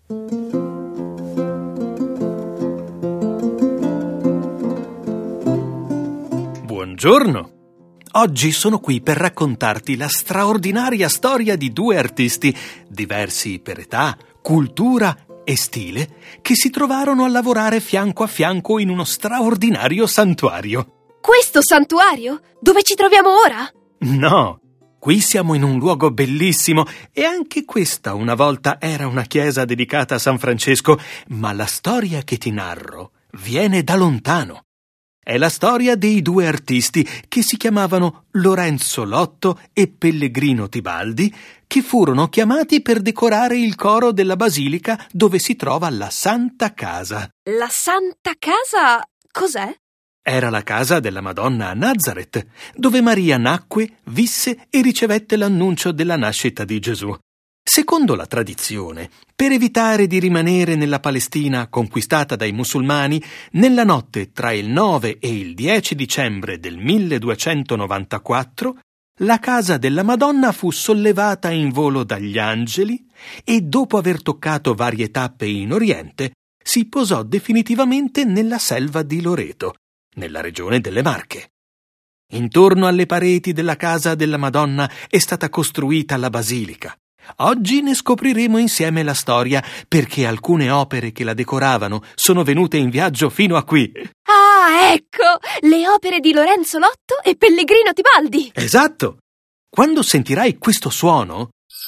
Buongiorno! Oggi sono qui per raccontarti la straordinaria storia di due artisti, diversi per età, cultura e stile, che si trovarono a lavorare fianco a fianco in uno straordinario santuario. Questo santuario? Dove ci troviamo ora? No, qui siamo in un luogo bellissimo e anche questa una volta era una chiesa dedicata a San Francesco, ma la storia che ti narro viene da lontano. È la storia dei due artisti che si chiamavano Lorenzo Lotto e Pellegrino Tibaldi, che furono chiamati per decorare il coro della basilica dove si trova la Santa Casa. La Santa Casa? Cos'è? Era la casa della Madonna a Nazareth, dove Maria nacque, visse e ricevette l'annuncio della nascita di Gesù. Secondo la tradizione, per evitare di rimanere nella Palestina conquistata dai musulmani, nella notte tra il 9 e il 10 dicembre del 1294, la casa della Madonna fu sollevata in volo dagli angeli e, dopo aver toccato varie tappe in Oriente, si posò definitivamente nella selva di Loreto, nella regione delle Marche. Intorno alle pareti della casa della Madonna è stata costruita la basilica. Oggi ne scopriremo insieme la storia, perché alcune opere che la decoravano sono venute in viaggio fino a qui. Ah, ecco! Le opere di Lorenzo Lotto e Pellegrino Tibaldi! Esatto! Quando sentirai questo suono,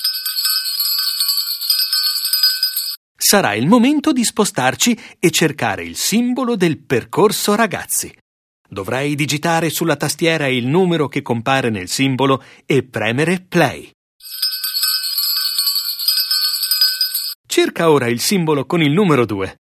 sarà il momento di spostarci e cercare il simbolo del percorso ragazzi. Dovrai digitare sulla tastiera il numero che compare nel simbolo e premere play. Cerca ora il simbolo con il numero 2.